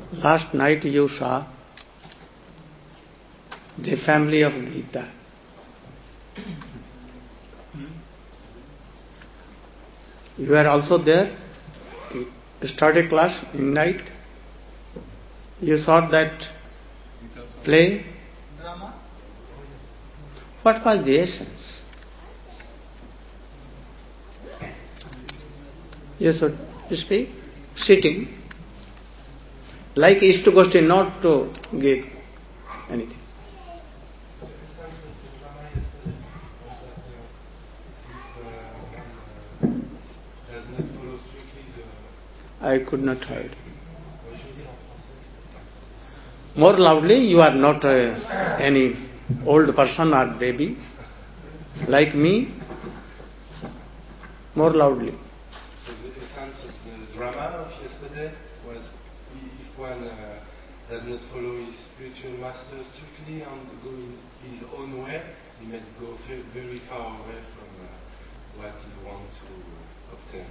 Last night you saw the family of Gita. You were also there. You started class in night. You saw that play. What was the essence? You should speak sitting. Like East Coast, not to give anything. I could not hear. More loudly, you are not any old person or baby like me. More loudly. So the essence of the drama of yesterday was if one does not follow his spiritual master strictly and go in his own way, he may go very far away from what he wants to obtain.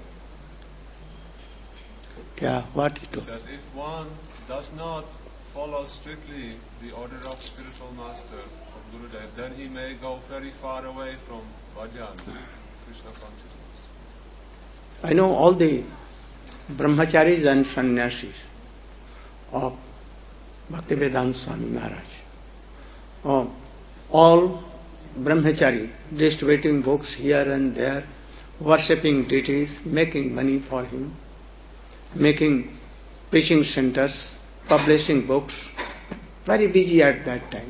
Yeah, what it is? Says if one does not follow strictly the order of spiritual master of Gurudev, then he may go very far away from bhajan, Krishna consciousness. I know all the brahmacharis and sannyasis of Bhaktivedanta Swami Maharaj. All brahmachari distributing books here and there, worshipping deities, making money for him, making preaching centers, publishing books, very busy at that time.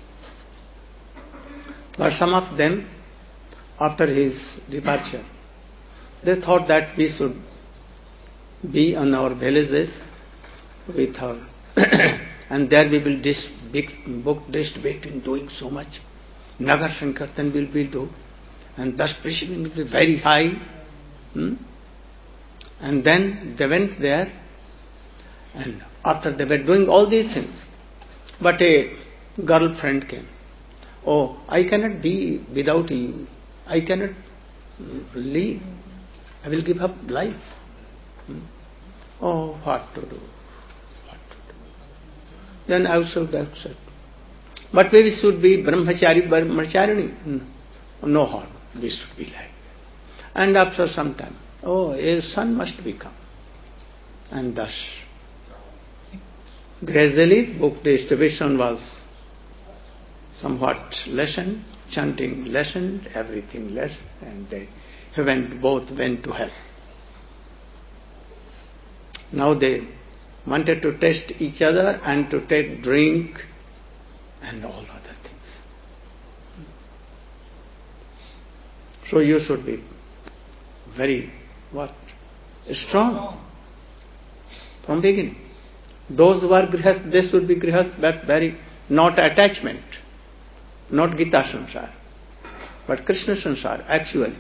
But some of them, after his departure, they thought that we should be on our villages with our and there we will big book distributing, doing so much. Nagar Sankirtan will be do, and thus preaching will be very high. And then they went there, and after they were doing all these things, but a girlfriend came. Oh, I cannot be without you. I cannot leave. I will give up life. Oh, what to do? What to do? Then I should accept. But we should be brahmacharini. No harm. We should be like that. And after some time, oh, a son must become. And thus, gradually, book distribution was somewhat lessened, chanting lessened, everything lessened, and they both went to hell. Now they wanted to test each other and to take drink and all other things. So you should be very, strong from beginning. Those who are grihast, they should be grihast, but very, not attachment, not Gita Sansar, but Krishna Sansar, actually.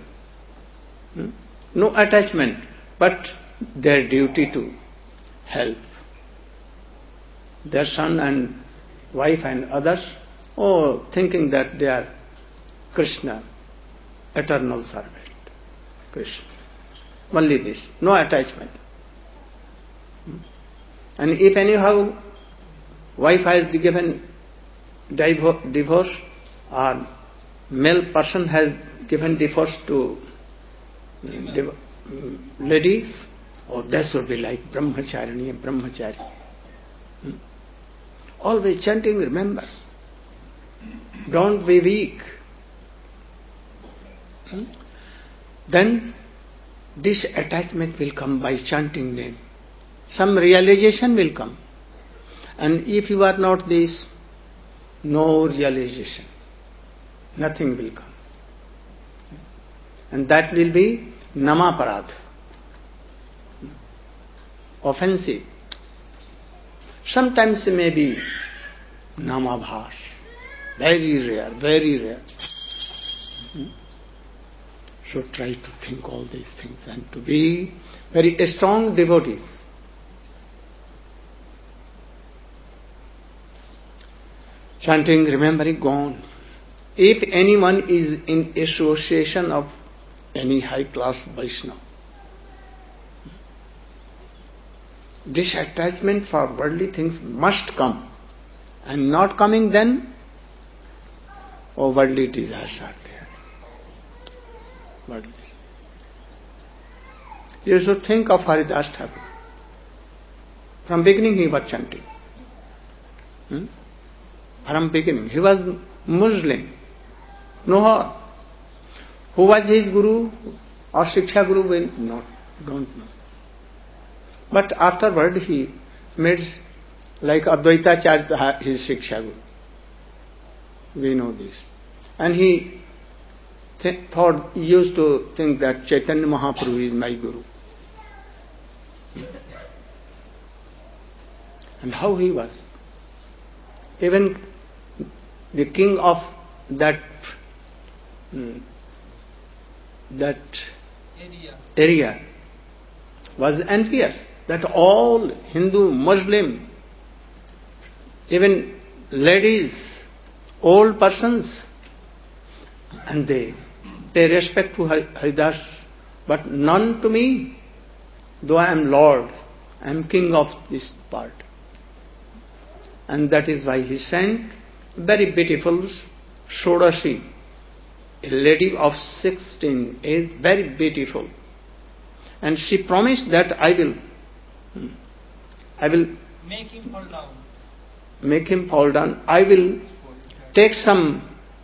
No attachment, but their duty to help their son and wife and others, thinking that they are Krishna, eternal servant, Krishna. Only this, no attachment. And if anyhow wife has given divorce or male person has given divorce to ladies, that should be like brahmacharini and brahmachari. Always chanting, remember. Don't be weak. Then this attachment will come by chanting name. Some realization will come. And if you are not this, no realization. Nothing will come. And that will be namaparad. Offensive. Sometimes it may be namabhas. Very rare, very rare. So try to think all these things and to be very strong devotees. Chanting, remembering, gone. If anyone is in association of any high class Vaishnava, disattachment for worldly things must come. And not coming, then worldly desires are there. Worldly. You should think of Haridas Thakur. From beginning he was chanting. From beginning. He was Muslim. No harm. Who was his guru or Shiksha guru? We don't know. But afterward he made like Advaita Acharya his Shiksha guru. We know this. And he used to think that Chaitanya Mahaprabhu is my guru. And how he was. Even the king of that area was envious that all Hindu, Muslim, even ladies, old persons, and they pay respect to Haridas, but none to me, though I am Lord, I am king of this part. And that is why he sent very beautiful Shodashi, a lady of 16 age, very beautiful. And she promised that I will make him fall down. Make him fall down. I will take some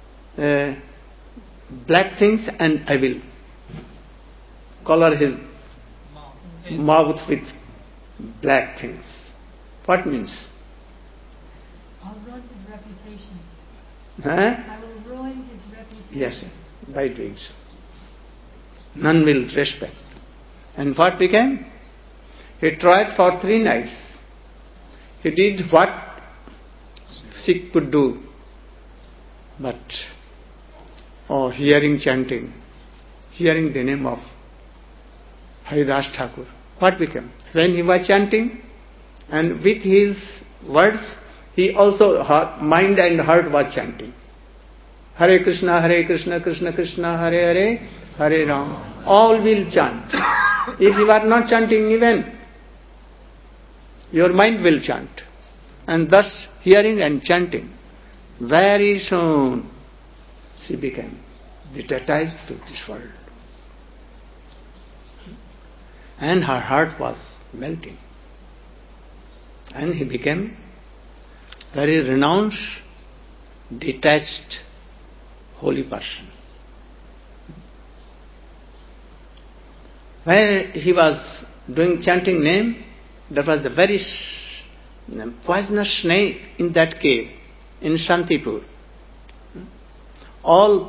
black things and I will color his mouth with black things. What means? I'll ruin his reputation. Huh? I will ruin his reputation. Yes, by doing so. None will respect. And what became? He tried for 3 nights. He did what Sikh could do. But, hearing chanting, hearing the name of Haridas Thakur, what became? When he was chanting, and with his words, he also, mind and heart was chanting. Hare Krishna, Krishna Krishna, Hare Hare, Hare Ram. All will chant. If you are not chanting even, your mind will chant. And thus, hearing and chanting, very soon, she became detached to this world. And her heart was melting. And he became very renounced, detached, holy person. Where he was doing chanting name, there was a very poisonous snake in that cave, in Shantipur. All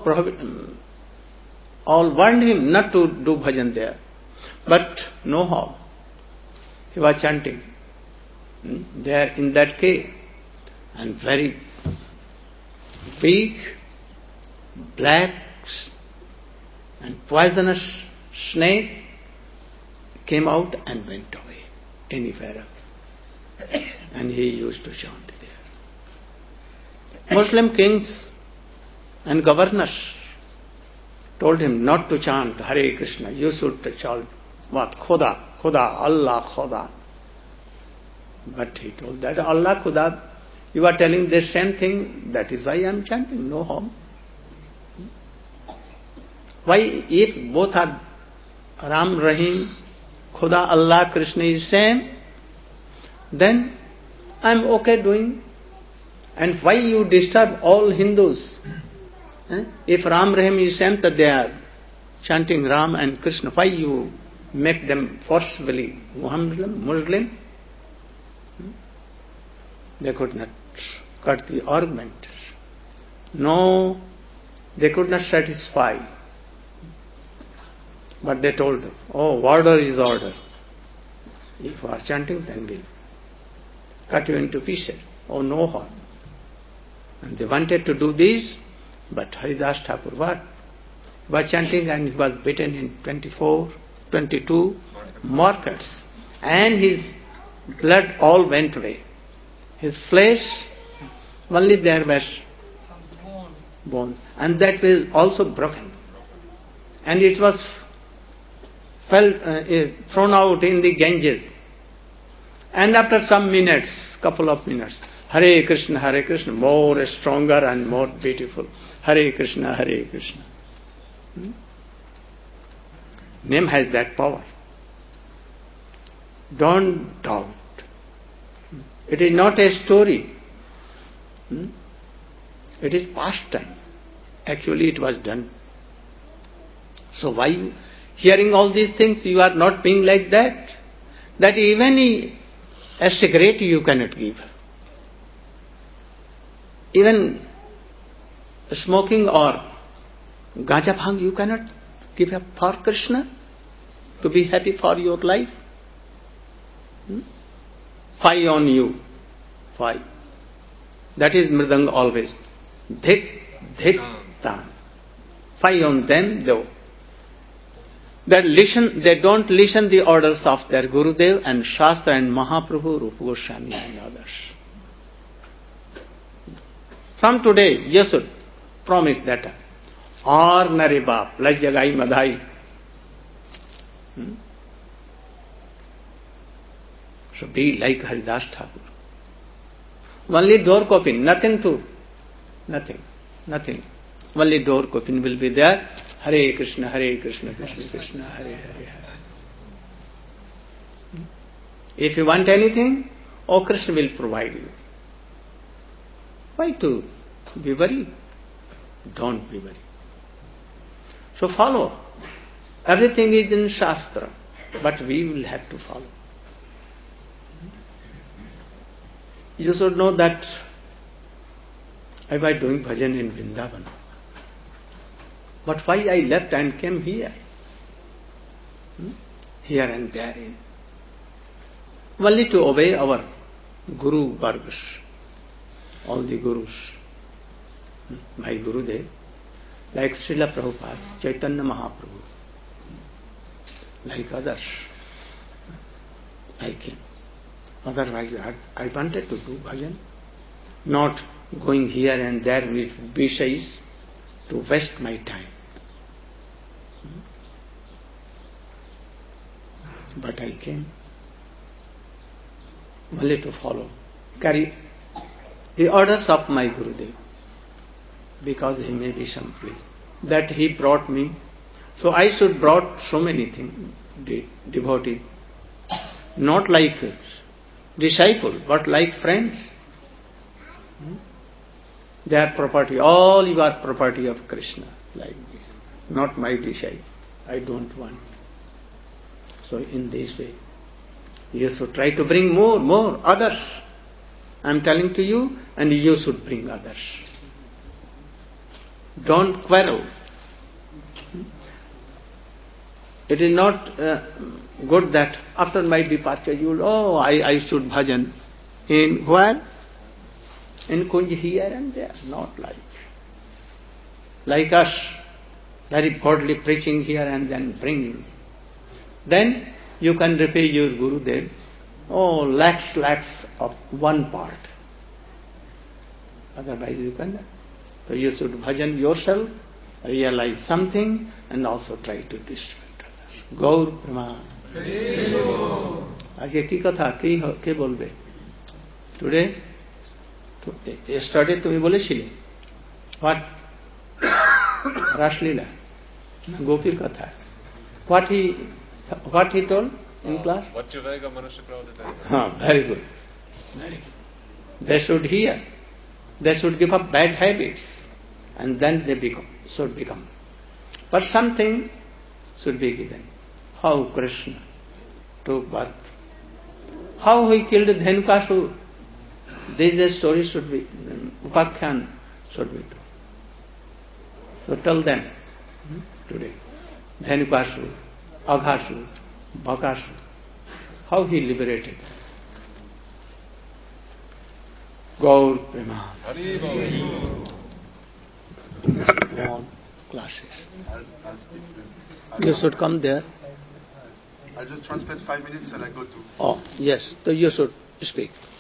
warned him not to do bhajan there. But no how. He was chanting there in that cave. And very big, black and poisonous snake came out and went away anywhere else. And he used to chant there. Muslim kings and governors told him not to chant Hare Krishna. You should chant what? Khuda, Allah, Khuda. But he told that Allah, Khuda, you are telling the same thing, that is why I am chanting, no harm. Why, if both are Ram, Rahim, Khuda, Allah, Krishna is same, then I am okay doing. And why you disturb all Hindus? If Ram, Rahim is same, that they are chanting Ram and Krishna, why you make them forcefully Muslim? They could not cut the argument. No, they could not satisfy. But they told, order is order. If you are chanting, then we'll cut you into pieces. No harm. And they wanted to do this, but Haridas Thakur what? He was chanting and he was beaten in 22 markets. And his blood all went away. His flesh, only there was some bones. And that was also broken. And it was thrown out in the Ganges. And after some minutes, couple of minutes, Hare Krishna, more stronger and more beautiful. Hare Krishna, Hare Krishna. Name has that power. Don't doubt. It is not a story. It is past time. Actually, it was done. So why, hearing all these things, you are not being like that? That even a cigarette you cannot give. Even smoking or gaja bhang you cannot give up for Krishna to be happy for your life. Fie on you. Fie. That is mridanga always. Dhik, dhik, tan. Fie on them though. They don't listen the orders of their Gurudev and Shastra and Mahaprabhu, Rupa Goswami and others. From today, you should promise that. Or nare baap, like jagai madhai. So be like Haridas Thakur. Only door coping, nothing. Only door coping will be there. Hare Krishna, Krishna Krishna, Hare Hare. If you want anything, Krishna will provide you. Why to be worried? Don't be worried. So follow. Everything is in Shastra, but we will have to follow. You should know that I was doing bhajan in Vrindavan. But why I left and came here? Here and there. Only to obey our Guru Vargas, all the Gurus. My Gurudev, like Srila Prabhupada, Chaitanya Mahaprabhu, like others. I came. Otherwise, I wanted to do bhajan, not going here and there with Vishais to waste my time. But I came only to follow, carry the orders of my Gurudev, because he may be simply that he brought me. So I should brought so many things, devotees, not like disciple, but like friends. They are property, all you are property of Krishna, like this. Not my disciple. I don't want. So in this way, you should try to bring more others. I am telling to you, and you should bring others. Don't quarrel. It is not good that after my departure you will, I should bhajan. In where? In Kunj here and there. Not like us. Very godly preaching here and then bringing. Then you can repay your Gurudev. Lakhs of one part. Otherwise you cannot. So you should bhajan yourself, realize something, and also try to distribute others. Gaur Praman. Aaj ki katha ke bolbe? Today, yesterday তুমি বলেছিলে what? Raslila, Gopir Katha. What he told in class? Very good. They should hear. They should give up bad habits, and then they should become. But something should be given. How Krishna took birth. How he killed Dhenukasur. This story should be, Upakhyan should be told. So tell them today, Dhenukasur, Aghasur, Bhakasur, how he liberated. Gaur Prema. Long classes. I'll speak soon. You should come there. I'll just translate 5 minutes and I go to. Yes, so you should speak.